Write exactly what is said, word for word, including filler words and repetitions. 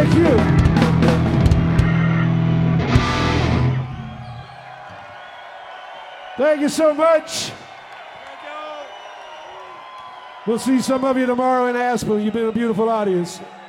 Thank you. Thank you so much. We'll see some of you tomorrow in Aspen. You've been a beautiful audience.